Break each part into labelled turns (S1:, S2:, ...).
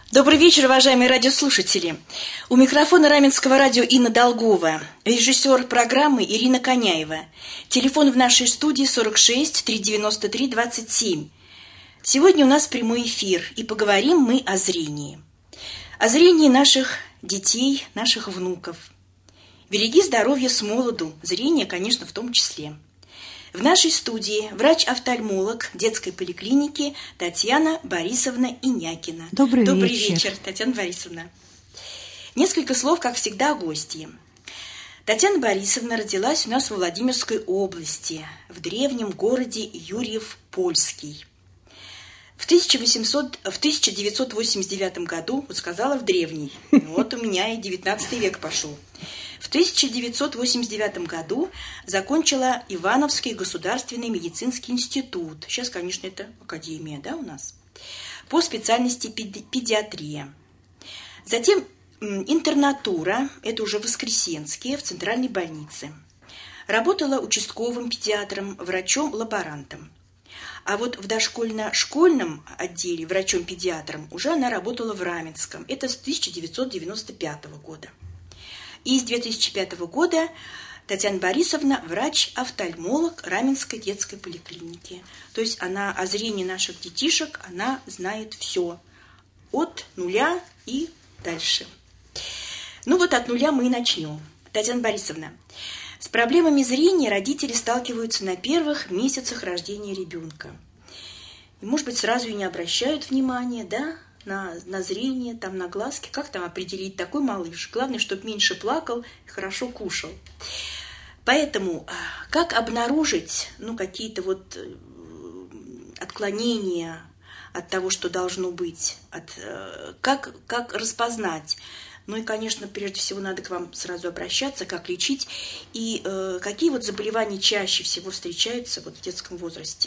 S1: Добрый вечер, уважаемые радиослушатели. У микрофона Раменского радио Инна Долгова, режиссер программы Ирина Коняева. Телефон в нашей студии 46 393 27. Сегодня у нас прямой эфир, и поговорим мы о зрении. О зрении наших детей, наших внуков. Береги здоровье с молоду, зрение, конечно, в том числе. В нашей студии врач-офтальмолог детской поликлиники Татьяна Борисовна Инякина.
S2: Добрый
S1: вечер, Татьяна Борисовна. Несколько слов, как всегда, о гостье. Татьяна Борисовна родилась у нас в Владимирской области, в древнем городе Юрьев-Польский. В 1989 году, вот сказала в древний, вот у меня и 19 век пошел. В 1989 году закончила Ивановский государственный медицинский институт. Сейчас, конечно, это академия, да, у нас. По специальности педиатрия. Затем интернатура, это уже Воскресенские, в центральной больнице. Работала участковым педиатром, врачом-лаборантом. А вот в дошкольно-школьном отделе врачом-педиатром уже она работала в Раменском. Это с 1995 года. И с 2005 года Татьяна Борисовна врач-офтальмолог Раменской детской поликлиники. То есть она о зрении наших детишек, она знает все. От нуля и дальше. Ну вот от нуля мы и начнем. Татьяна Борисовна, с проблемами зрения родители сталкиваются на первых месяцах рождения ребенка. И, может быть, сразу и не обращают внимания, да, на зрение, там, на глазки. Как там определить такой малыш? Главное, чтобы меньше плакал и хорошо кушал. Поэтому как обнаружить, какие-то вот отклонения от того, что должно быть? Как распознать? Ну и, конечно, прежде всего надо к вам сразу обращаться, как лечить. И какие вот заболевания чаще всего встречаются вот в детском возрасте?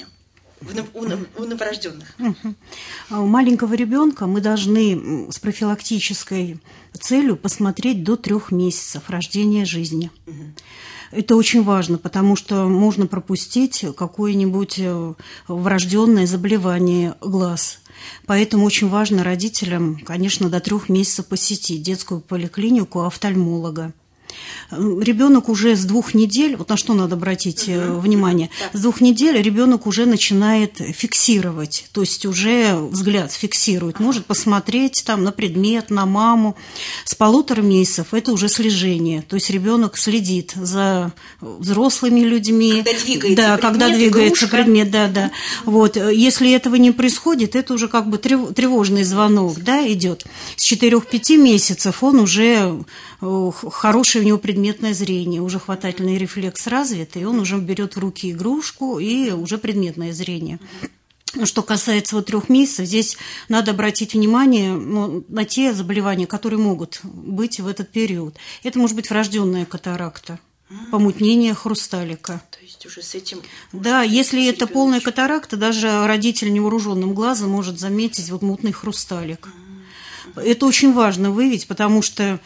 S1: У новорожденных.
S2: У маленького ребенка мы должны с профилактической целью посмотреть до 3 месяцев рождения жизни. Это очень важно, потому что можно пропустить какое-нибудь врожденное заболевание глаз. Поэтому очень важно родителям, конечно, до 3 месяцев посетить детскую поликлинику офтальмолога. Ребенок уже с 2 недель, вот на что надо обратить внимание, с 2 недель ребенок уже начинает фиксировать, то есть уже взгляд фиксирует, может посмотреть там на предмет, на маму. С 1,5 месяцев это уже слежение, то есть ребенок следит за взрослыми людьми, когда двигается предмет, да. Вот, если этого не происходит, это уже как бы тревожный звонок, да, идет. С 4-5 месяцев он уже хорошее у него предметное зрение, уже хватательный рефлекс развит, и он уже берет в руки игрушку, и уже предметное зрение. Что касается 3 месяцев, здесь надо обратить внимание на те заболевания, которые могут быть в этот период. Это может быть врожденная катаракта, помутнение хрусталика.
S1: То есть уже с этим...
S2: Да, если это полная катаракта, даже родитель невооруженным глазом может заметить мутный хрусталик. Это очень важно выявить, потому что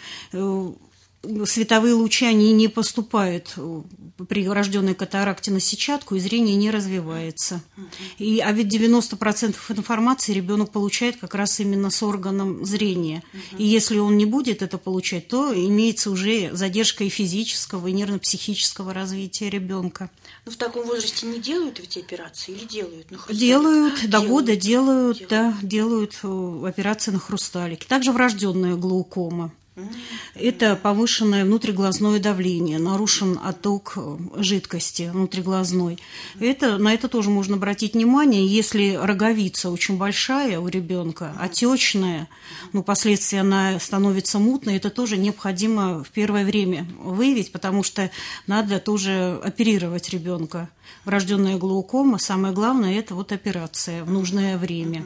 S2: световые лучи, они не поступают при врожденной катаракте на сетчатку, и зрение не развивается. А ведь 90% информации ребенок получает как раз именно с органом зрения. И если он не будет это получать, то имеется уже задержка и физического, и нервно-психического развития ребенка.
S1: Но в таком возрасте не делают эти операции или делают?
S2: Делают, до года делают операции на хрусталике. Также врожденная глаукома. Это повышенное внутриглазное давление, нарушен отток жидкости внутриглазной. На это тоже можно обратить внимание. Если роговица очень большая у ребенка, отечная, впоследствии она становится мутной, это тоже необходимо в первое время выявить, потому что надо тоже оперировать ребенка. Врожденная глаукома, самое главное, это операция в нужное время.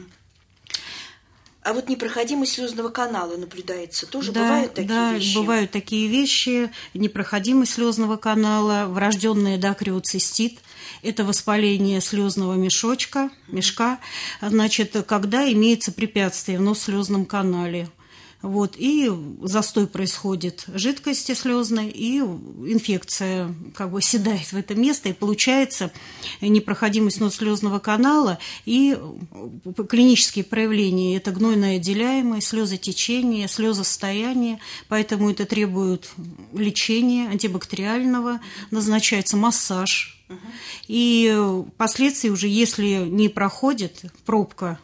S1: А непроходимость слезного канала наблюдается тоже? Бывают такие вещи?
S2: Да, бывают такие вещи. Непроходимость слезного канала, врожденный эндокриоцистит. Это воспаление слезного мешка, когда имеется препятствие в нос-слезном канале. Вот, и застой происходит жидкости слезной, и инфекция как бы седает в это место, и получается непроходимость слезного канала, и клинические проявления – это гнойное отделяемость, слезотечение, слезостояние, поэтому это требует лечения антибактериального, назначается массаж. И впоследствии уже, если не проходит, пробка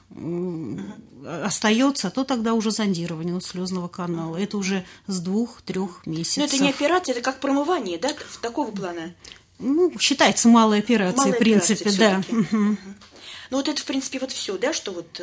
S2: остается, то тогда уже зондирование слезного канала. Это уже с 2-3 месяцев.
S1: Но это не операция, это как промывание, да, такого плана?
S2: Ну, считается малой операцией, в принципе, да.
S1: Ну, вот это, в принципе, вот все, да, что вот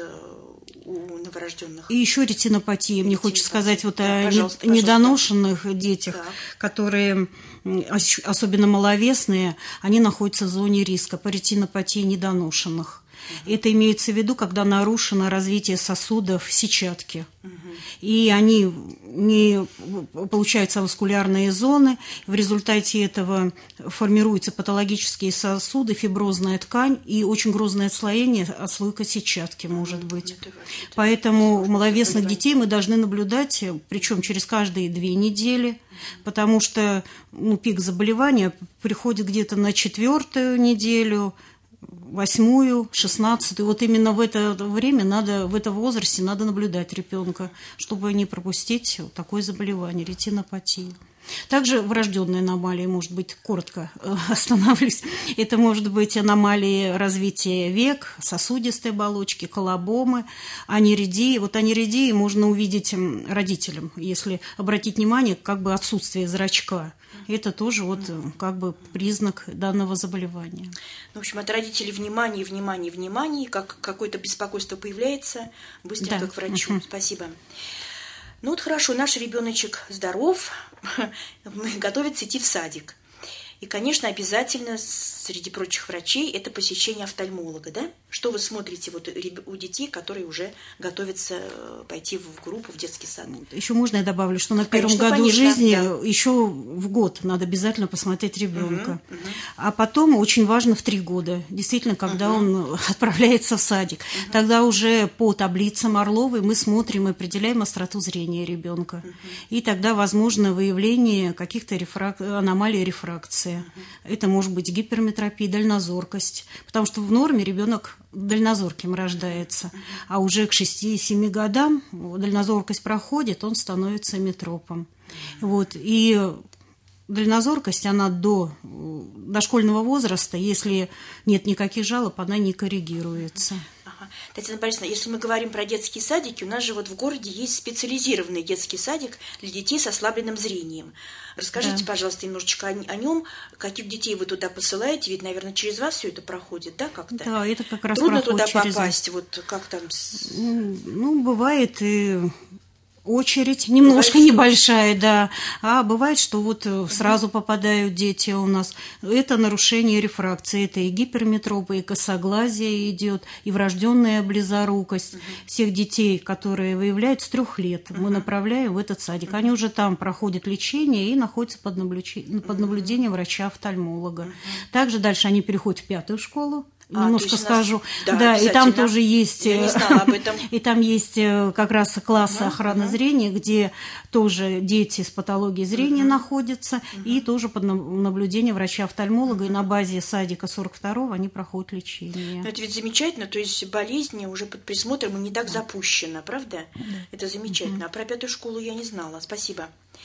S1: у новорожденных.
S2: И еще ретинопатия. Мне хочется сказать вот
S1: да,
S2: о
S1: пожалуйста.
S2: недоношенных детях,
S1: так,
S2: которые, особенно маловесные, они находятся в зоне риска по ретинопатии недоношенных. Это имеется в виду, когда нарушено развитие сосудов сетчатки. И они не получаются аваскулярные зоны. В результате этого формируются патологические сосуды, фиброзная ткань и очень грозное отслоение, отслойка сетчатки может быть. Поэтому у маловесных детей мы должны наблюдать, причем через каждые 2 недели, потому что пик заболевания приходит где-то на 4-ю неделю, 8-ю, 16-ю. Вот именно в это время в этом возрасте надо наблюдать ребенка, чтобы не пропустить такое заболевание, ретинопатию. Также врожденные аномалии, может быть, коротко остановлюсь. Это может быть аномалии развития век, сосудистой оболочки, колобомы, аниридии. Вот аниридии можно увидеть родителям, если обратить внимание, как бы отсутствие зрачка. Это тоже вот как бы признак данного заболевания.
S1: В общем, от родителей внимание, как какое-то беспокойство появляется, быстренько к врачу. Спасибо. Ну вот хорошо, наш ребеночек здоров, готовится идти в садик. И, конечно, обязательно среди прочих врачей это посещение офтальмолога, да? Что вы смотрите вот у детей, которые уже готовятся пойти в группу, в детский сад?
S2: Еще можно я добавлю, что на первом году жизни еще в год надо обязательно посмотреть ребенка. А потом очень важно в 3 года, действительно, когда он отправляется в садик. Тогда уже по таблицам Орловой мы смотрим и определяем остроту зрения ребенка. И тогда возможно выявление каких-то аномалий рефракции. Это может быть гиперметропия, дальнозоркость, потому что в норме ребенок дальнозорким рождается, а уже к 6-7 годам дальнозоркость проходит, он становится метропом. Вот. И дальнозоркость, она до дошкольного возраста, если нет никаких жалоб, она не коррегируется.
S1: Татьяна Борисовна, если мы говорим про детские садики, у нас же вот в городе есть специализированный детский садик для детей с ослабленным зрением. Расскажите, пожалуйста, немножечко о нем, каких детей вы туда посылаете, ведь, наверное, через вас все это проходит, да, как-то?
S2: Да, это как раз
S1: трудно туда
S2: через
S1: попасть, вот как там?
S2: Ну, бывает и очередь немножко небольшая, да. А бывает, что вот сразу попадают дети у нас. Это нарушение рефракции, это и гиперметропа, и косоглазие идет, и врожденная близорукость. Всех детей, которые выявляют с 3 лет, мы направляем в этот садик. Они уже там проходят лечение и находятся под наблюдением врача-офтальмолога. Также дальше они переходят в 5-ю школу. Немножко скажу. Да, и там тоже есть,
S1: я не знала об этом.
S2: И там есть как раз классы охраны зрения, где тоже дети с патологией зрения находятся, и тоже под наблюдением врача-офтальмолога, и на базе садика 42-го они проходят лечение.
S1: Но это ведь замечательно, то есть болезнь уже под присмотром и не так запущена, правда? Да. Это замечательно. А про 5-ю школу я не знала. Спасибо.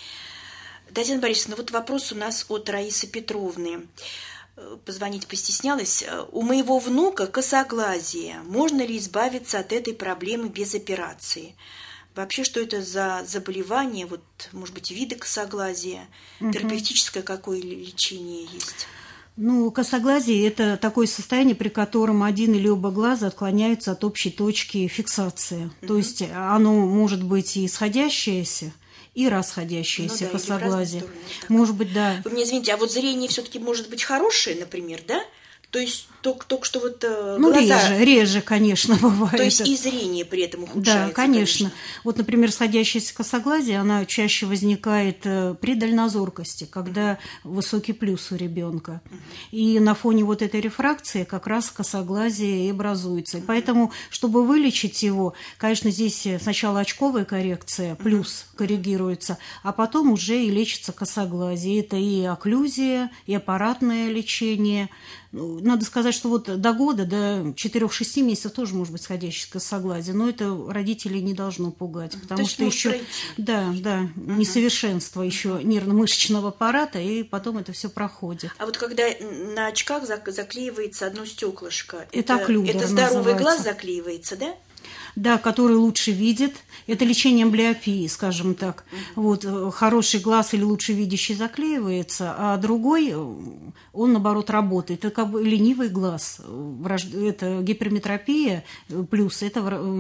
S1: Татьяна Борисовна, вот вопрос у нас от Раисы Петровны. Позвонить постеснялась. У моего внука косоглазие. Можно ли избавиться от этой проблемы без операции? Вообще, что это за заболевание? Вот, может быть, виды косоглазия? Терапевтическое какое лечение есть?
S2: Ну, косоглазие – это такое состояние, при котором один или оба глаза отклоняются от общей точки фиксации. То есть оно может быть и сходящееся, и расходящееся косоглазие. Может быть, да.
S1: Вы мне извините, а вот зрение все-таки может быть хорошее, например, да? То есть только что вот
S2: Ну,
S1: глаза...
S2: реже, конечно, бывает.
S1: То есть и зрение при этом ухудшается.
S2: Да, конечно. Вот, например, сходящаяся косоглазие, она чаще возникает при дальнозоркости, когда высокий плюс у ребенка. И на фоне вот этой рефракции как раз косоглазие и образуется. И поэтому, чтобы вылечить его, конечно, здесь сначала очковая коррекция, плюс коррегируется, а потом уже и лечится косоглазие. Это и окклюзия, и аппаратное лечение. Надо сказать, что вот до года, до 4-6 месяцев тоже может быть сходящее косоглазие, но это родителей не должно пугать, потому что еще несовершенство еще нервно-мышечного аппарата, и потом это все проходит.
S1: А вот когда на очках заклеивается одно стеклышко,
S2: это окклюдер
S1: это здоровый
S2: называется.
S1: Глаз заклеивается, да?
S2: Да, который лучше видит. Это лечение амблиопии, скажем так. Вот, хороший глаз или лучше видящий заклеивается, а другой, он, наоборот, работает. Это как бы ленивый глаз. Это гиперметропия плюс, это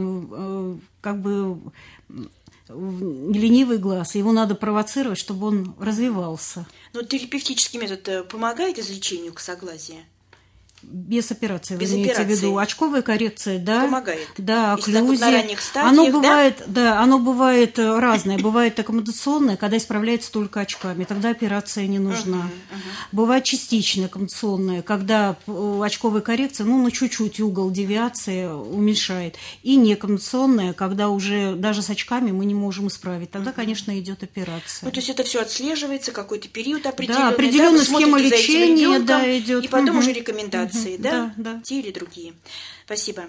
S2: как бы ленивый глаз. Его надо провоцировать, чтобы он развивался.
S1: Но терапевтический метод помогает излечению косоглазия?
S2: Без операции,
S1: без
S2: вы имеете
S1: операции.
S2: в виду. Очковая коррекция, да.
S1: Помогает.
S2: Да,
S1: окклюзия. Вот на ранних стадиях,
S2: оно бывает, да, оно бывает разное. Бывает аккомодационное, когда исправляется только очками, тогда операция не нужна. Бывает частичная аккомодационная, когда очковая коррекция, на чуть-чуть угол девиации уменьшает. И неаккомодационная, когда уже даже с очками мы не можем исправить. Тогда, конечно, идет операция.
S1: То есть это все отслеживается, какой-то период определенный.
S2: Да, определенная схема лечения, да, идет.
S1: И потом уже рекомендации. Да?
S2: Да.
S1: Те или другие. Спасибо.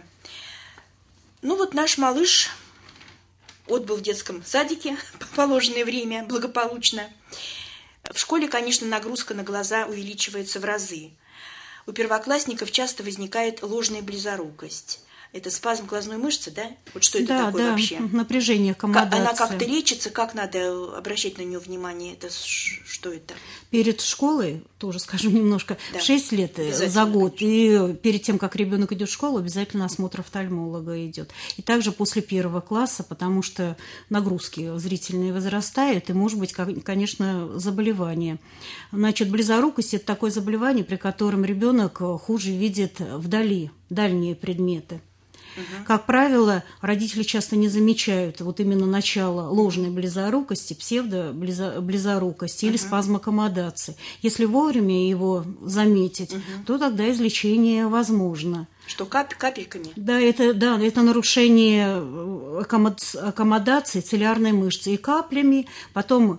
S1: Ну вот наш малыш отбыл в детском садике в положенное время благополучно. В школе, конечно, нагрузка на глаза увеличивается в разы. У первоклассников часто возникает ложная близорукость. Это спазм глазной мышцы, да? Вот что это такое вообще?
S2: Напряжение, аккомодация.
S1: Она как-то лечится, как надо обращать на нее внимание? Это что это?
S2: Перед школой, тоже скажу немножко, в 6 лет за год, и перед тем, как ребенок идет в школу, обязательно осмотр офтальмолога идет. И также после 1 класса, потому что нагрузки зрительные возрастают, и может быть, конечно, заболевание. Значит, близорукость – это такое заболевание, при котором ребенок хуже видит вдали дальние предметы. Как правило, родители часто не замечают вот именно начало ложной близорукости, псевдоблизорукости или спазма аккомодации. Если вовремя его заметить, то тогда излечение возможно.
S1: Что, капельками?
S2: Да, это нарушение аккомодации цилиарной мышцы и каплями, потом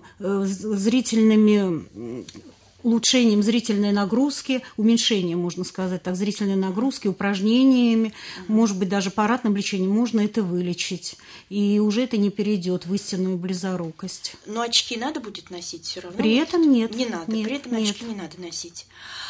S2: зрительными улучшением зрительной нагрузки, уменьшением, можно сказать так, зрительной нагрузки, упражнениями, может быть, даже аппаратным лечением можно это вылечить. И уже это не перейдет в истинную близорукость.
S1: Но очки надо будет носить все равно?
S2: При этом нет.
S1: Не надо,
S2: нет,
S1: при этом
S2: нет.
S1: очки не надо носить.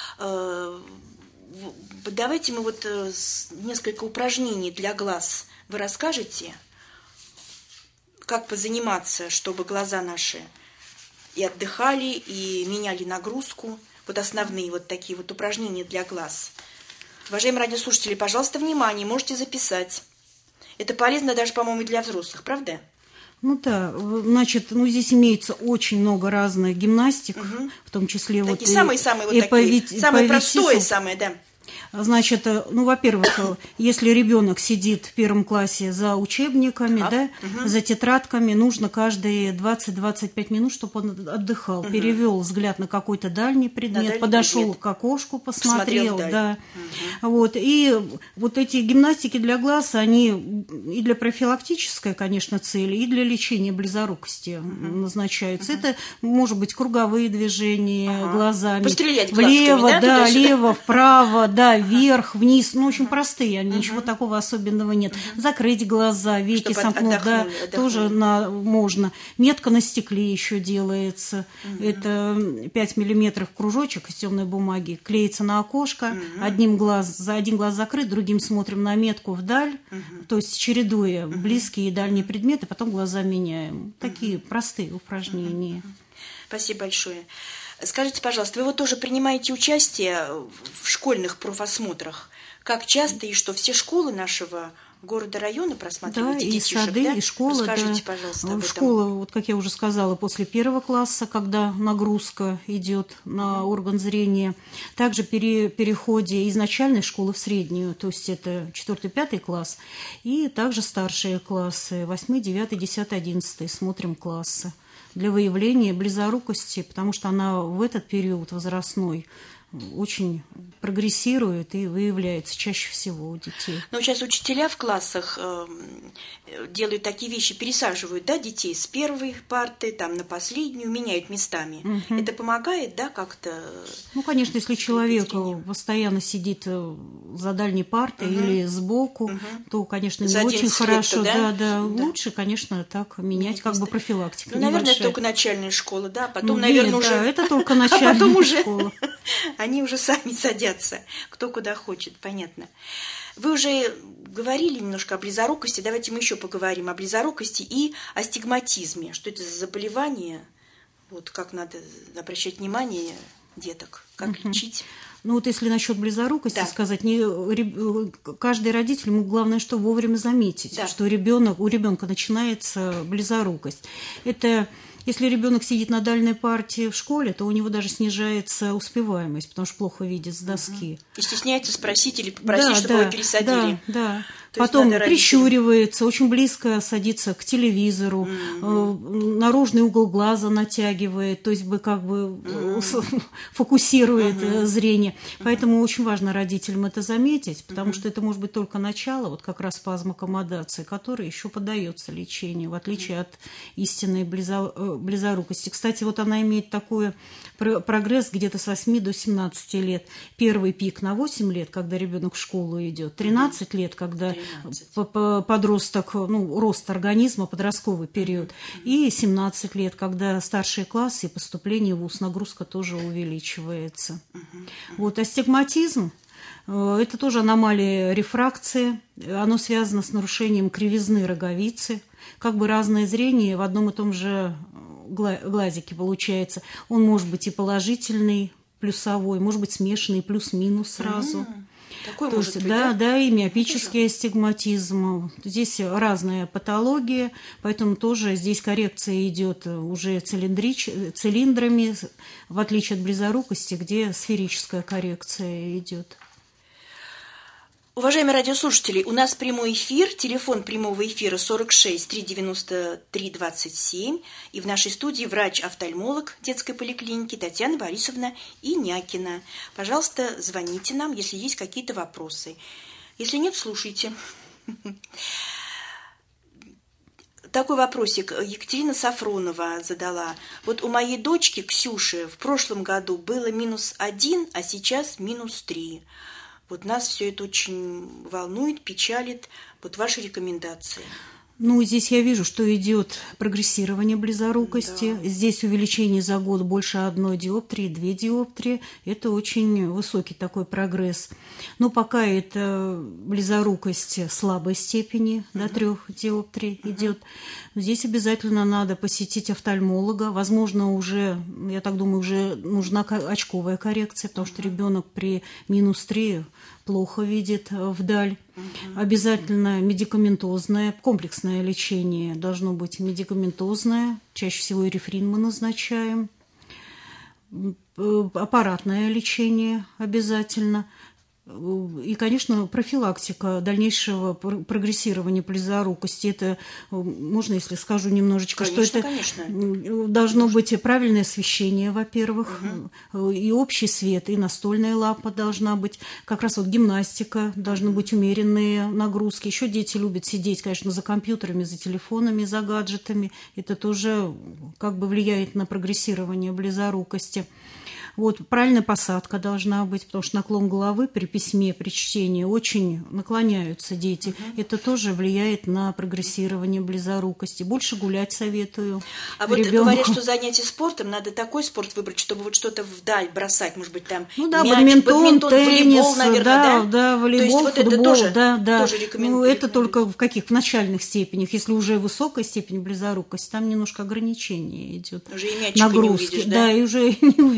S1: Давайте мы несколько упражнений для глаз вы расскажете, как позаниматься, чтобы глаза наши и отдыхали, и меняли нагрузку. Вот основные вот такие вот упражнения для глаз. Уважаемые радиослушатели, пожалуйста, внимание, можете записать. Это полезно даже, по-моему, для взрослых, правда?
S2: Ну да, значит, здесь имеется очень много разных гимнастик, в том числе
S1: такие самые простое, самое, да.
S2: Значит, во-первых, если ребенок сидит в 1 классе за учебниками, за тетрадками, нужно каждые 20-25 минут, чтобы он отдыхал, перевел взгляд на какой-то дальний предмет, подошел к окошку, посмотрел, да. Вот. И вот эти гимнастики для глаз, они и для профилактической, конечно, цели, и для лечения близорукости назначаются. Это, может быть, круговые движения глазами.
S1: Пострелять
S2: влево,
S1: глазками,
S2: лево, вправо, вверх, вниз, очень простые, ничего такого особенного нет. Закрыть глаза, веки сомкнуть, тоже можно. Метка на стекле еще делается. Это 5 миллиметров кружочек из темной бумаги, клеится на окошко, один глаз закрыт, другим смотрим на метку вдаль, то есть чередуя близкие и дальние предметы, потом глаза меняем. Такие простые упражнения.
S1: Спасибо большое. Скажите, пожалуйста, вы тоже принимаете участие в школьных профосмотрах? Как часто и что все школы нашего города, района просматриваете
S2: да,
S1: детишек,
S2: и сады,
S1: да?
S2: и школы.
S1: Расскажите,
S2: Да.
S1: пожалуйста, об этом.
S2: Школа, вот как я уже сказала, после 1 класса, когда нагрузка идет на орган зрения. Также при переходе из начальной школы в среднюю, то есть это 4-5 класс, и также старшие классы, 8, 9, 10, 11, смотрим классы для выявления близорукости, потому что она в этот период возрастной очень прогрессирует и выявляется чаще всего у детей.
S1: Но сейчас учителя в классах делают такие вещи, пересаживают, да, детей с первой парты там, на последнюю, меняют местами. Это помогает, да, как-то? Ну,
S2: конечно, если человек постоянно сидит за дальней партой или сбоку, то, конечно, не очень хорошо. Да, лучше, конечно, так менять, как бы профилактика.
S1: Ну, наверное, это только начальная школа, да, потом, наверное, уже...
S2: Да, это только начальная школа.
S1: Они уже сами садятся, кто куда хочет, понятно. Вы уже говорили немножко о близорукости, давайте мы еще поговорим о близорукости и астигматизме. Что это за заболевание? Вот как надо обращать внимание деток, как лечить?
S2: Ну вот если насчет близорукости сказать, каждый родитель, ему главное, что вовремя заметить, что у ребенка начинается близорукость. Это если ребенок сидит на дальней парте в школе, то у него даже снижается успеваемость, потому что плохо видит с доски.
S1: И стесняется спросить или попросить, чтобы его пересадили.
S2: Да. Потом прищуривается, очень близко садится к телевизору, наружный угол глаза натягивает, то есть как бы фокусирует зрение. Поэтому очень важно родителям это заметить, потому что это может быть только начало, вот как раз спазмокомодации, которая еще поддается лечению, в отличие от истинной близорукости. Кстати, вот она имеет такой прогресс где-то с 8 до 17 лет. Первый пик на 8 лет, когда ребенок в школу идет, 13 лет, когда подросток, рост организма, подростковый период, и 17 лет, когда старшие классы и поступление в вуз, нагрузка тоже увеличивается. Вот астигматизм – это тоже аномалия рефракции, оно связано с нарушением кривизны роговицы, как бы разное зрение в одном и том же глазике получается. Он может быть и положительный, плюсовой, может быть смешанный, плюс-минус сразу.
S1: Такой может быть,
S2: да, и миопический астигматизм. Здесь разная патология, поэтому тоже здесь коррекция идет уже цилиндрами, в отличие от близорукости, где сферическая коррекция идет.
S1: Уважаемые радиослушатели, у нас прямой эфир, телефон прямого эфира 46 393 27, и в нашей студии врач-офтальмолог детской поликлиники Татьяна Борисовна Инякина. Пожалуйста, звоните нам, если есть какие-то вопросы. Если нет, слушайте. Такой вопросик Екатерина Сафронова задала. Вот у моей дочки Ксюши в прошлом году было -1, а сейчас -3. Вот нас все это очень волнует, печалит. Вот ваши рекомендации.
S2: Здесь я вижу, что идет прогрессирование близорукости. Да. Здесь увеличение за год больше 1 диоптрии, 2 диоптрии. Это очень высокий такой прогресс. Но пока это близорукость слабой степени, до 3 диоптрий идет. Здесь обязательно надо посетить офтальмолога. Возможно, уже, я так думаю, уже нужна очковая коррекция, потому что ребенок при -3 плохо видит вдаль. Обязательно медикаментозное, комплексное лечение должно быть медикаментозное. Чаще всего и рефрин мы назначаем. Аппаратное лечение обязательно. И, конечно, профилактика дальнейшего прогрессирования близорукости. Это можно, если скажу немножечко,
S1: конечно,
S2: что это
S1: конечно.
S2: Должно быть правильное освещение, во-первых, и общий свет, и настольная лампа должна быть. Как раз вот гимнастика, должны быть умеренные нагрузки. Еще дети любят сидеть, конечно, за компьютерами, за телефонами, за гаджетами. Это тоже как бы влияет на прогрессирование близорукости. Вот, правильная посадка должна быть, потому что наклон головы при письме, при чтении очень наклоняются дети. Это тоже влияет на прогрессирование близорукости. Больше гулять советую.
S1: А вот говорят, что занятие спортом, надо такой спорт выбрать, чтобы вот что-то вдаль бросать, может быть, там мяч,
S2: бадминтон, теннис,
S1: волейбол, наверное,
S2: да, волейбол,
S1: то есть
S2: футбол,
S1: вот это тоже рекомендую.
S2: Это только в каких начальных степенях. Если уже высокая степень близорукости, там немножко ограничение идет.
S1: Уже и мячик не увидишь,
S2: да, и уже не увидишь, действительно.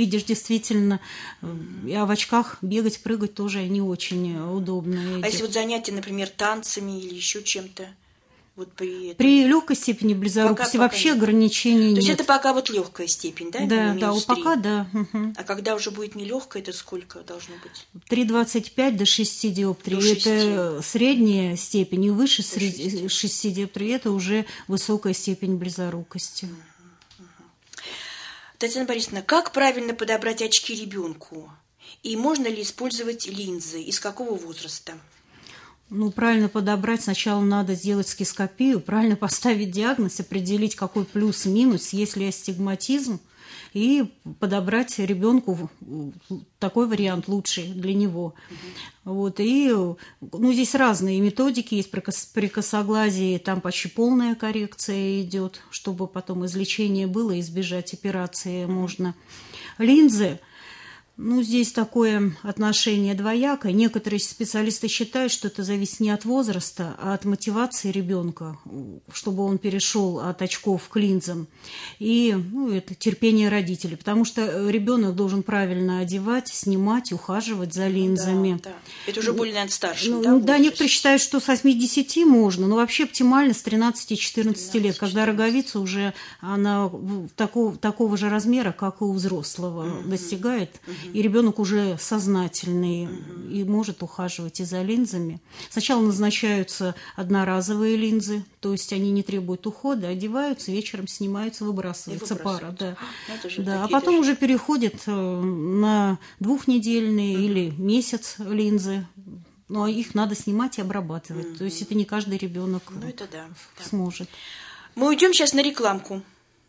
S2: действительно, а в очках бегать, прыгать тоже не очень удобно.
S1: А если вот занятия, например, танцами или еще чем-то? Вот
S2: при легкой степени близорукости вообще ограничений нет.
S1: То есть это пока вот легкая степень, да?
S2: Да, пока да. Угу.
S1: А когда уже будет нелегкая, это сколько должно быть?
S2: 3,25 до 6 диоптрий. Это средняя степень, и выше 6 диоптрий это уже высокая степень близорукости.
S1: Татьяна Борисовна, как правильно подобрать очки ребенку? И можно ли использовать линзы? Из какого возраста?
S2: Правильно подобрать, сначала надо сделать скископию, правильно поставить диагноз, определить, какой плюс-минус, есть ли астигматизм, и подобрать ребенку такой вариант лучший для него. Вот. И здесь разные методики есть. При косоглазии там почти полная коррекция идет, чтобы потом излечение было, избежать операции можно. Линзы. Здесь такое отношение двоякое. Некоторые специалисты считают, что это зависит не от возраста, а от мотивации ребенка, чтобы он перешел от очков к линзам. И это терпение родителей, потому что ребенок должен правильно одевать, снимать, ухаживать за линзами.
S1: Да. Это уже более, наверное, старше.
S2: Да, некоторые считают, что с 8-10 можно, но вообще оптимально с 13-14 лет, когда роговица уже она такого же размера, как и у взрослого, достигает. И ребенок уже сознательный и может ухаживать и за линзами. Сначала назначаются одноразовые линзы, то есть они не требуют ухода, одеваются, вечером снимаются, выбрасывается пара. Да. А потом уже переходят на 2-недельные или месяц линзы. Но их надо снимать и обрабатывать. То есть это не каждый ребенок сможет.
S1: Мы уйдем сейчас на рекламку.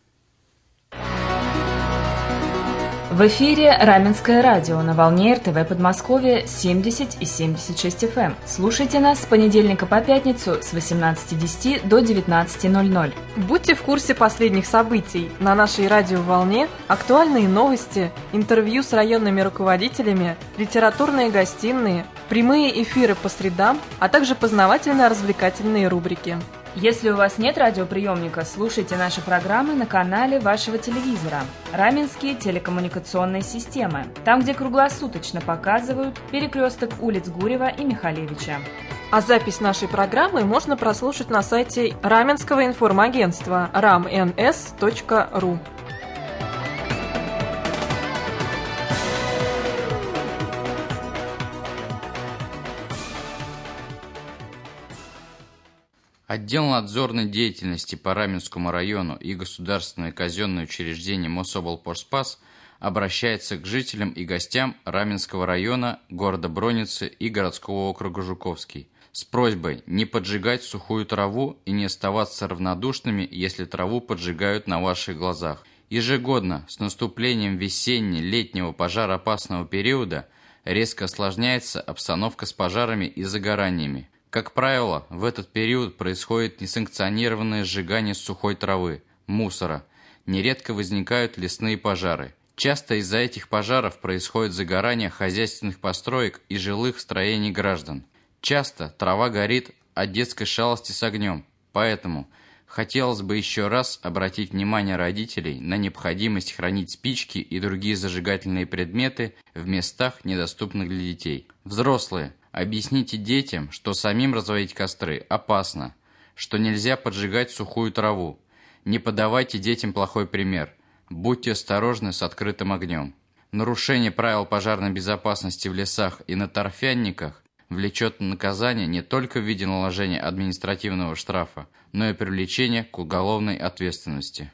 S3: В эфире Раменское радио на волне РТВ Подмосковье 70 и 76 FM. Слушайте нас с понедельника по пятницу с 18:10 до 19:00.
S4: Будьте в курсе последних событий на нашей радиоволне, актуальные новости, интервью с районными руководителями, литературные гостиные, прямые эфиры по средам, а также познавательно-развлекательные рубрики.
S3: Если у вас нет радиоприемника, слушайте наши программы на канале вашего телевизора «Раменские телекоммуникационные системы», там, где круглосуточно показывают перекресток улиц Гурева и Михалевича.
S4: А запись нашей программы можно прослушать на сайте Раменского информагентства ramns.ru.
S5: Отдел надзорной деятельности по Раменскому району и государственное казенное учреждение Мособлпорспас обращается к жителям и гостям Раменского района, города Броницы и городского округа Жуковский с просьбой не поджигать сухую траву и не оставаться равнодушными, если траву поджигают на ваших глазах. Ежегодно с наступлением весенне-летнего пожароопасного периода резко осложняется обстановка с пожарами и загораниями. Как правило, в этот период происходит несанкционированное сжигание сухой травы, мусора. Нередко возникают лесные пожары. Часто из-за этих пожаров происходит загорание хозяйственных построек и жилых строений граждан. Часто трава горит от детской шалости с огнем, поэтому хотелось бы еще раз обратить внимание родителей на необходимость хранить спички и другие зажигательные предметы в местах, недоступных для детей. Взрослые, объясните детям, что самим разводить костры опасно, что нельзя поджигать сухую траву. Не подавайте детям плохой пример. Будьте осторожны с открытым огнем. Нарушение правил пожарной безопасности в лесах и на торфянниках влечет наказание не только в виде наложения административного штрафа, но и привлечения к уголовной ответственности.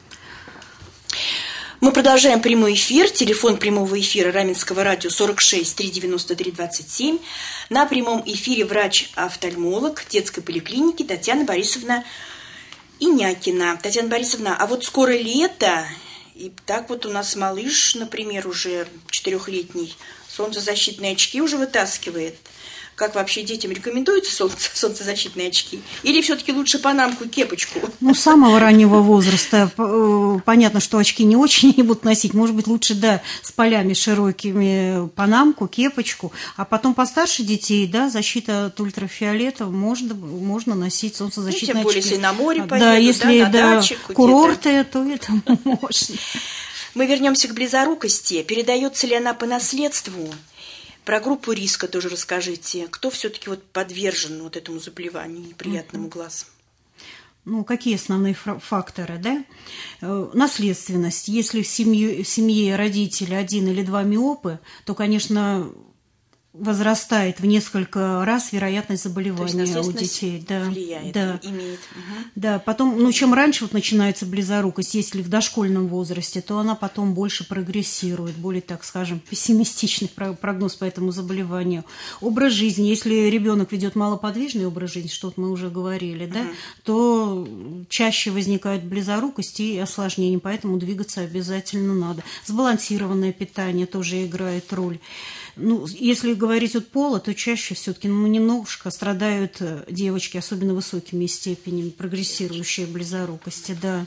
S1: Мы продолжаем прямой эфир. Телефон прямого эфира Раменского радио 46 393 27. На прямом эфире врач-офтальмолог детской поликлиники Татьяна Борисовна Инякина. Татьяна Борисовна, а вот скоро лето, и так вот у нас малыш, например, уже 4-летний, солнцезащитные очки уже вытаскивает. Как вообще детям рекомендуются солнцезащитные очки? Или все-таки лучше панамку, кепочку?
S2: С самого раннего возраста понятно, что очки не очень не будут носить. Может быть, лучше, с полями широкими панамку, кепочку. А потом постарше детей, защита от ультрафиолета, можно носить солнцезащитные очки.
S1: Тем более, если на море поедут,
S2: если
S1: на даче
S2: курорты, то это можно.
S1: Мы вернемся к близорукости. Передается ли она по наследству? Про группу риска тоже расскажите. Кто все-таки вот подвержен вот этому заболеванию неприятному глаз?
S2: Ну, какие основные факторы, да? Наследственность. Если в семье родители 1 или 2 миопы, то, конечно, возрастает в несколько раз вероятность заболевания у детей. Да,
S1: влияет,
S2: да,
S1: имеет.
S2: Да, потом, ну, чем раньше вот начинается близорукость, если в дошкольном возрасте, то она потом больше прогрессирует, более, так скажем, пессимистичный прогноз по этому заболеванию. Образ жизни, если ребенок ведет малоподвижный образ жизни, что мы уже говорили, да, то чаще возникает близорукость и осложнения, поэтому двигаться обязательно надо. Сбалансированное питание тоже играет роль. Ну, если говорить от пола, то чаще все-таки немножко страдают девочки, особенно высокими степенями прогрессирующей близорукости, да.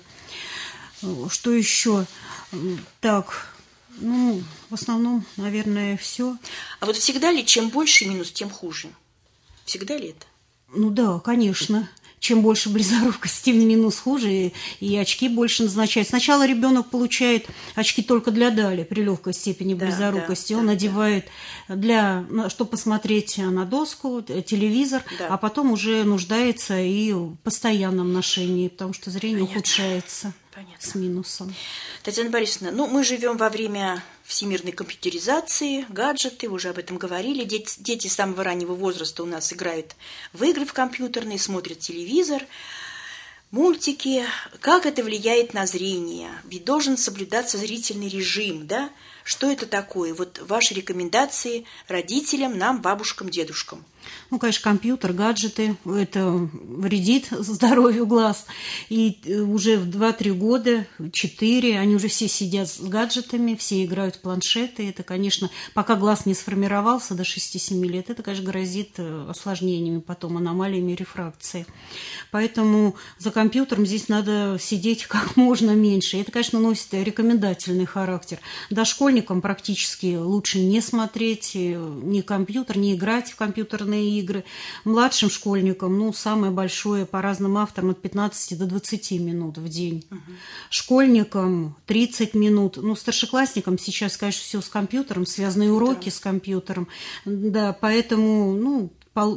S2: Что еще? Так, ну, в основном, наверное, все.
S1: А вот всегда ли чем больше минус, тем хуже? Всегда ли это?
S2: Ну да, конечно. Чем больше близорукости, тем минус хуже, и очки больше назначают. Сначала ребенок получает очки только для Дали при легкой степени близорукости. Он надевает чтобы посмотреть на доску, телевизор, а потом уже нуждается и в постоянном ношении, потому что зрение ухудшается. С минусом.
S1: Татьяна Борисовна, ну, мы живем во время всемирной компьютеризации, гаджеты, вы уже об этом говорили. Дети с самого раннего возраста у нас играют в игры в компьютерные, смотрят телевизор, мультики. Как это влияет на зрение? Ведь должен соблюдаться зрительный режим, да? Что это такое? Вот ваши рекомендации родителям, нам, бабушкам, дедушкам.
S2: Ну, конечно, компьютер, гаджеты, это вредит здоровью глаз. И уже в 2-3 года, 4, они уже все сидят с гаджетами, все играют в планшеты. Это, конечно, пока глаз не сформировался до 6-7 лет, это, конечно, грозит осложнениями потом, аномалиями рефракции. Поэтому за компьютером здесь надо сидеть как можно меньше. Это, конечно, носит рекомендательный характер. Дошкольникам практически лучше не смотреть ни компьютер, не играть в компьютерные игры. Младшим школьникам, ну, самое большое по разным авторам от 15 до 20 минут в день. Школьникам 30 минут. Ну, старшеклассникам сейчас, конечно, все с компьютером, связанные уроки с компьютером. Да, поэтому, ну,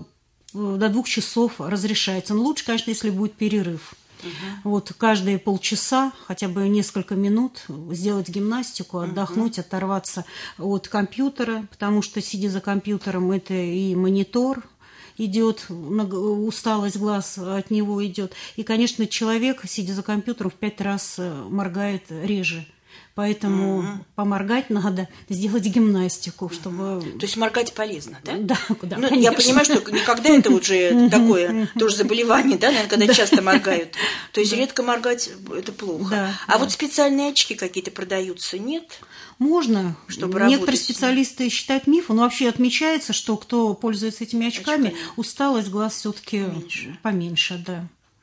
S2: до 2 часов разрешается. Но лучше, конечно, если будет перерыв. Вот каждые полчаса, хотя бы несколько минут сделать гимнастику, отдохнуть, оторваться от компьютера, потому что, сидя за компьютером, это и монитор идет, усталость глаз от него идет. И, конечно, человек, сидя за компьютером, в 5 раз моргает реже. Поэтому поморгать надо, сделать гимнастику, чтобы...
S1: То есть моргать полезно, да?
S2: Да,
S1: ну, я понимаю, что никогда это уже такое тоже заболевание, да, наверное, когда часто моргают. То есть редко моргать – это плохо. А вот специальные очки какие-то продаются, нет?
S2: Можно.
S1: Чтобы
S2: некоторые
S1: работать.
S2: Специалисты считают мифом, но вообще отмечается, что кто пользуется этими очками, усталость глаз все-таки поменьше, да.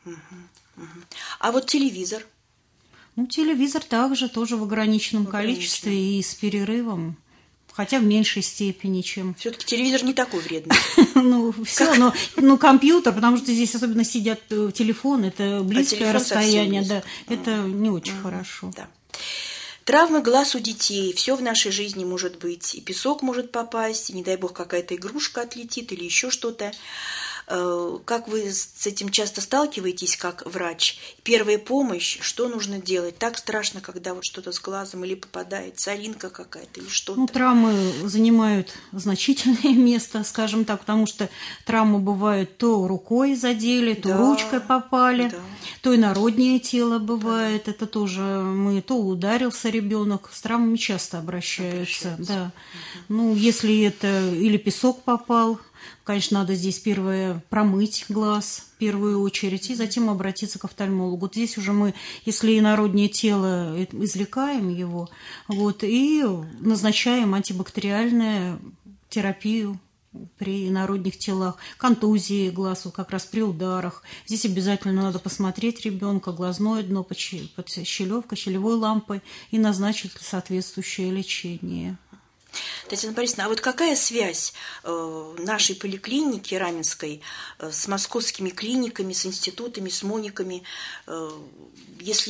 S1: А вот телевизор?
S2: Ну, телевизор также тоже в ограниченном количестве и с перерывом, хотя в меньшей степени, чем...
S1: Все-таки телевизор не такой вредный.
S2: Ну, все, но компьютер, потому что здесь особенно сидят телефон, это близкое расстояние, да, это не очень хорошо.
S1: Травмы глаз у детей. Все в нашей жизни может быть. И песок может попасть, и, не дай бог, какая-то игрушка отлетит или еще что-то. Как вы с этим часто сталкиваетесь, как врач? Первая помощь, что нужно делать? Так страшно, когда вот что-то с глазом или попадает соринка какая-то или что-то.
S2: Ну, травмы занимают значительное место, скажем так, потому что травмы бывают то рукой задели, то ручкой попали, то инороднее тело бывает. Это тоже то ударился ребенок, с травмами часто обращаются. Да. Ну, если это или песок попал, конечно, надо здесь первое промыть глаз в первую очередь, и затем обратиться к офтальмологу. Вот здесь уже мы, если инороднее тело, извлекаем его, вот, и назначаем антибактериальную терапию при инородних телах, контузии глаз, вот как раз при ударах. Здесь обязательно надо посмотреть ребенка, глазное дно под щелевкой, щелевой лампой и назначить соответствующее лечение.
S1: Татьяна Борисовна, а вот какая связь нашей поликлиники Раменской с московскими клиниками, с институтами, с мониками? Если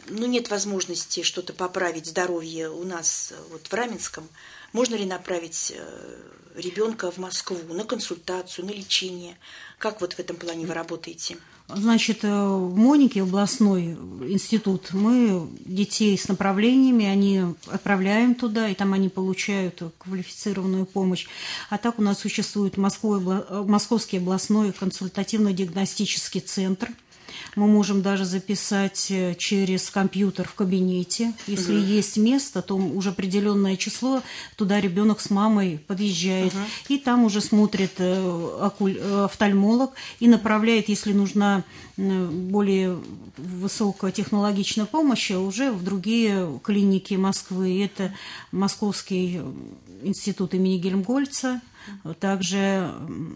S1: нет возможности что-то поправить, здоровье у нас вот в Раменском, можно ли направить ребенка в Москву на консультацию, на лечение? Как вот в этом плане вы работаете?
S2: Значит, в Монике, областной институт, мы детей с направлениями, они отправляем туда, и там они получают квалифицированную помощь. А так у нас существует Московский областной консультативно-диагностический центр. Мы можем даже записать через компьютер в кабинете. Если есть место, то уже определенное число, туда ребенок с мамой подъезжает. И там уже смотрит офтальмолог и направляет, если нужна более высокотехнологичная помощь, уже в другие клиники Москвы. Это Московский институт имени Гельмгольца, также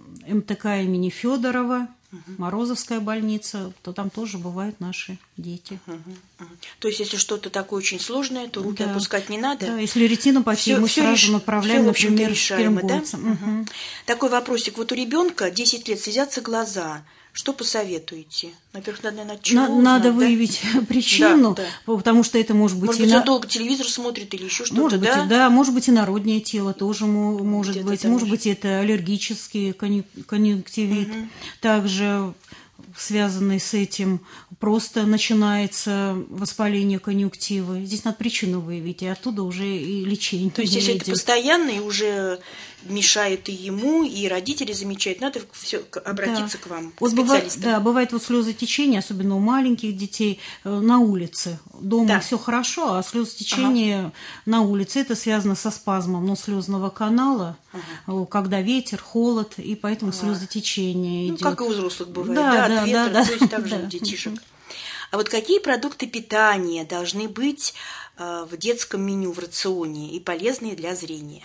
S2: МТК имени Федорова, Морозовская больница, то там тоже бывают наши дети.
S1: То есть, если что-то такое очень сложное, то руки опускать не надо?
S2: Да, если ретинопатия, мы сразу направляем, например, к Гельмгольцам.
S1: Такой вопросик. Вот у ребенка 10 лет слезятся глаза. Что посоветуете? Во-первых, надо, наверное, чего
S2: надо выявить причину, потому что это может быть...
S1: Может быть, он долго телевизор смотрит или еще что-то,
S2: может быть, да? Может быть, инороднее тело тоже может быть. Может быть, это аллергический конъюнктивит. Также связанный с этим просто начинается воспаление конъюнктивы. Здесь надо причину выявить, и оттуда уже и лечение.
S1: То есть, если это постоянно и уже мешает и ему, и родители замечают, надо все обратиться к вам, к специалистам.
S2: Бывает вот слезотечение, особенно у маленьких детей, на улице. Дома все хорошо, а слезотечение на улице, это связано со спазмом слезного канала, когда ветер, холод, и поэтому слезотечение идет.
S1: Как и у взрослых бывает, от ветра, то есть так же у детишек. А вот какие продукты питания должны быть в детском меню, в рационе и полезные для зрения?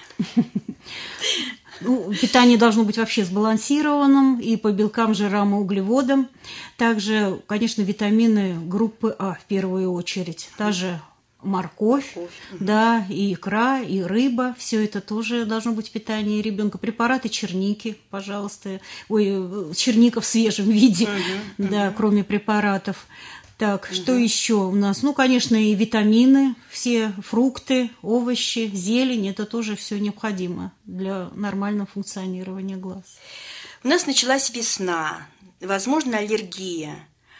S2: Питание должно быть вообще сбалансированным и по белкам, жирам и углеводам. Также, конечно, витамины группы А в первую очередь. Та же морковь, и икра, и рыба. Все это тоже должно быть в питании ребенка. Препараты черники, пожалуйста. Черника в свежем виде, кроме препаратов. Так, что еще у нас? Конечно, и витамины, все фрукты, овощи, зелень, это тоже все необходимо для нормального функционирования глаз.
S1: У нас началась весна, возможно, аллергия,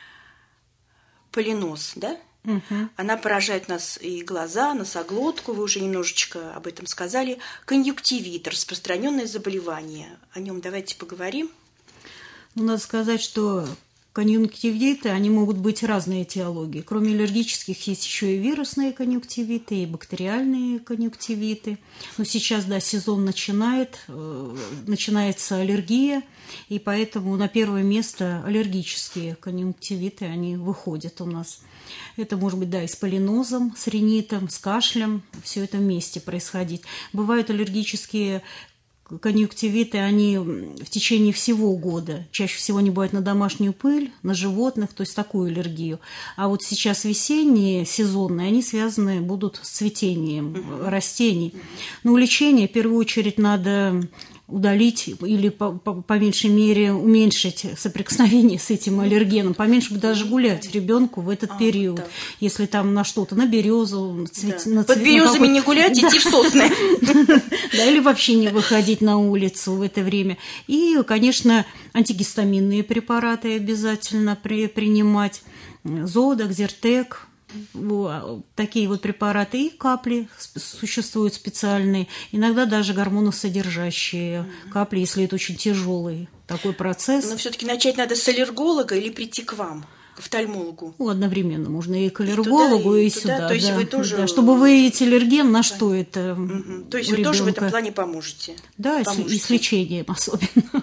S1: полинос, да? Она поражает нас и глаза, носоглотку, вы уже немножечко об этом сказали. Конъюнктивит, распространенное заболевание. О нем давайте поговорим.
S2: Надо сказать, что конъюнктивиты, они могут быть разные этиологии. Кроме аллергических, есть еще и вирусные конъюнктивиты, и бактериальные конъюнктивиты. Но сейчас, сезон начинается аллергия, и поэтому на первое место аллергические конъюнктивиты, они выходят у нас. Это может быть, и с полинозом, с ринитом, с кашлем, все это вместе происходить. Бывают аллергические конъюнктивиты, они в течение всего года. Чаще всего они бывают на домашнюю пыль, на животных, то есть такую аллергию. А вот сейчас весенние, сезонные, они связаны будут с цветением растений. Но лечение в первую очередь надо удалить или по меньшей мере уменьшить соприкосновение с этим аллергеном, поменьше бы даже гулять ребенку в этот период, если там на что-то, на березу,
S1: под березами не гулять, идти в сосны.
S2: Или вообще не выходить на улицу в это время. И, конечно, антигистаминные препараты обязательно принимать, Зодак, Зиртек. Такие вот препараты и капли существуют специальные, иногда даже гормоносодержащие капли, если это очень тяжелый такой процесс.
S1: Но все-таки начать надо с аллерголога или прийти к вам, к офтальмологу?
S2: Одновременно можно и к аллергологу, и сюда.
S1: То есть вы тоже...
S2: чтобы выявить аллерген, на что это
S1: То есть вы тоже в этом плане поможете?
S2: Да, и с лечением особенно.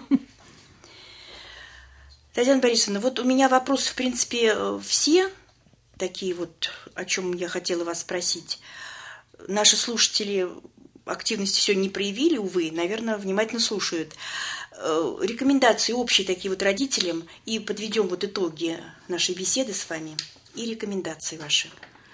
S1: Татьяна Борисовна, вот у меня вопросы, в принципе, все такие вот, о чем я хотела вас спросить. Наши слушатели активности сегодня не проявили, увы, наверное, внимательно слушают. Рекомендации общие такие вот родителям, и подведем вот итоги нашей беседы с вами, и рекомендации ваши.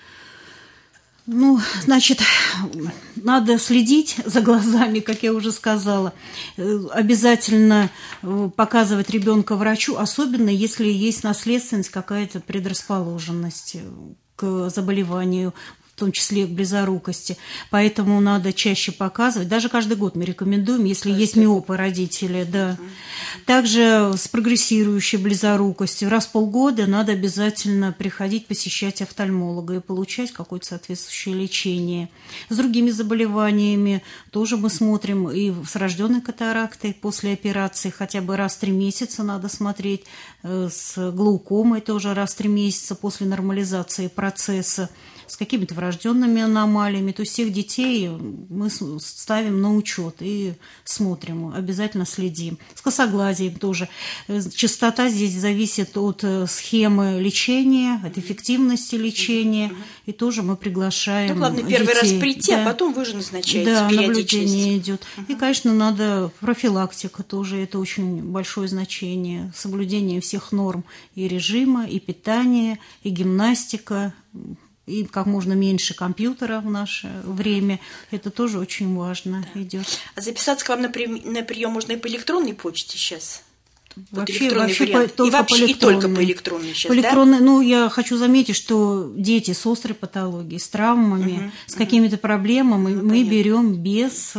S2: Значит, надо следить за глазами, как я уже сказала. Обязательно показывать ребенка врачу, особенно если есть наследственность, какая-то предрасположенность к заболеванию, в том числе к близорукости. Поэтому надо чаще показывать. Даже каждый год мы рекомендуем, если есть миопы родители. Да. Также с прогрессирующей близорукостью раз в полгода надо обязательно приходить посещать офтальмолога и получать какое-то соответствующее лечение. С другими заболеваниями тоже мы смотрим. И с рожденной катарактой после операции хотя бы раз в 3 месяца надо смотреть. С глаукомой тоже раз в 3 месяца после нормализации процесса. С какими-то врожденными аномалиями. То есть всех детей мы ставим на учет и смотрим, обязательно следим. С косоглазием тоже. Частота здесь зависит от схемы лечения, от эффективности лечения. И тоже мы приглашаем
S1: главное, первый
S2: детей.
S1: раз прийти, а потом вы же назначаете периодичность.
S2: Наблюдение идет. И, конечно, надо профилактика тоже. Это очень большое значение. Соблюдение всех норм и режима, и питания, и гимнастика, и как можно меньше компьютера в наше время. Это тоже очень важно идет. А
S1: записаться к вам на прием можно и по электронной почте сейчас?
S2: Вообще
S1: только по электронной сейчас,
S2: да? Ну, я хочу заметить, что дети с острой патологией, с травмами, с какими-то проблемами мы берем без...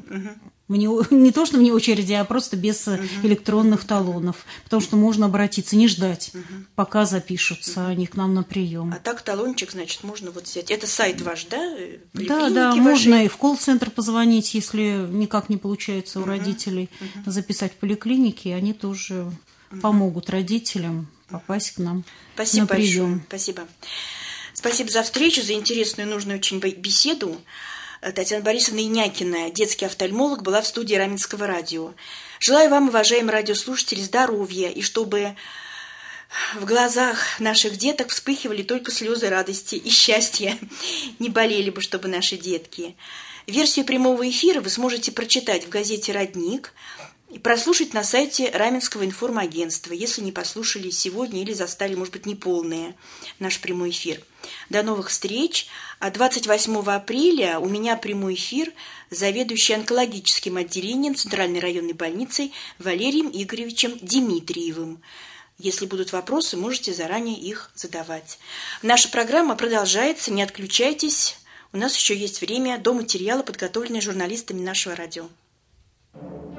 S2: Не то, что вне очереди, а просто без электронных талонов. Потому что можно обратиться, не ждать, пока запишутся они к нам на прием.
S1: А так талончик, значит, можно вот взять. Это сайт ваш, да?
S2: Да, можно и в колл-центр позвонить, если никак не получается у родителей записать в поликлинике. Они тоже помогут родителям попасть к нам на прием.
S1: Спасибо. Спасибо за встречу, за интересную и нужную очень беседу. Татьяна Борисовна Инякина, детский офтальмолог, была в студии Раменского радио. Желаю вам, уважаемые радиослушатели, здоровья, и чтобы в глазах наших деток вспыхивали только слезы радости и счастья. Не болели бы, чтобы наши детки. Версию прямого эфира вы сможете прочитать в газете «Родник» и прослушать на сайте Раменского информагентства, если не послушали сегодня или застали, может быть, неполный наш прямой эфир. До новых встреч. А 28 апреля у меня прямой эфир с заведующей онкологическим отделением Центральной районной больницы Валерием Игоревичем Дмитриевым. Если будут вопросы, можете заранее их задавать. Наша программа продолжается, не отключайтесь. У нас еще есть время до материала, подготовленного журналистами нашего радио.